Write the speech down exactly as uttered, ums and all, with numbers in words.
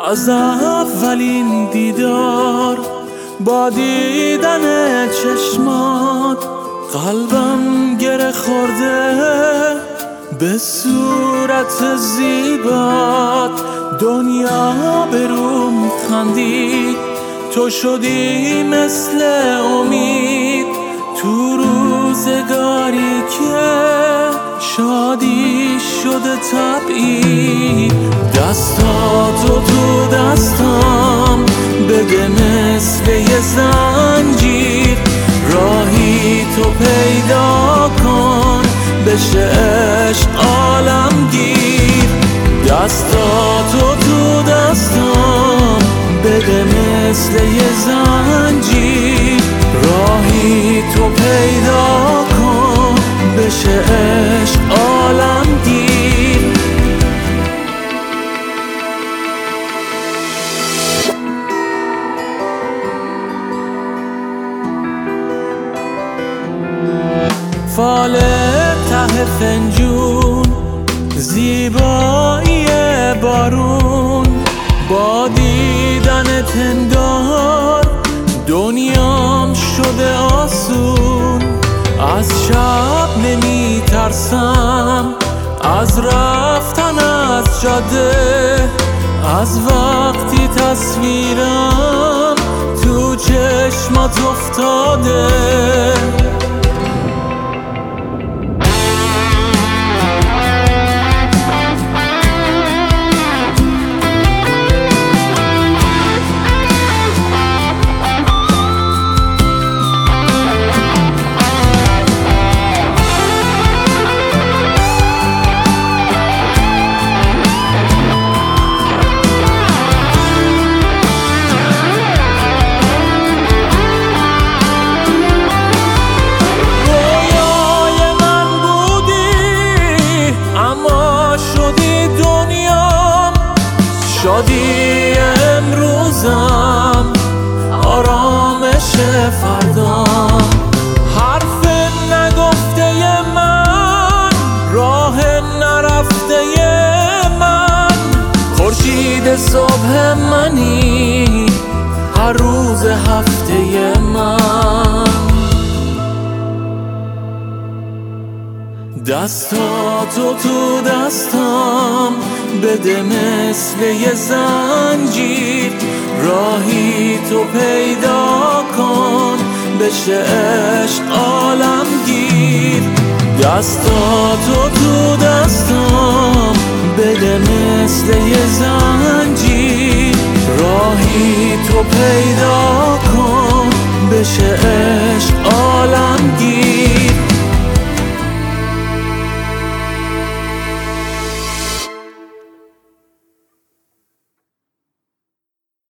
از اولین دیدار با دیدن چشمات قلبم گره خورده به صورت زیبات. دنیا به روم خندید، تو شدی مثل امید تو روزگاری که شادی شده طبعی. دستاتو تو دستام بده مثل یه زنجیر، راهی تو پیدا کن بشه عشق عالمگیر. دستاتو تو دستام بده مثل یه زنجیر، راهی تو پیدا کن بشه عشق عالمگیر. فال ته فنجون، زیبایی بارون، با دیدن تندار دنیام شده آسون. از شب نمی ترسم، از رفتن از جاده، از وقتی تصویرم تو چشمات افتاده. شادی امروزم، آرامش فردام، حرف نگفته من، راه نرفته من، خورشید صبح منی، هر روز هفته من. دستاتو تو دستام بده مثل یه زنجیر، راهی تو پیدا کن بشه عشق عالمگیر. دستاتو تو دستام بده مثل یه زنجیر،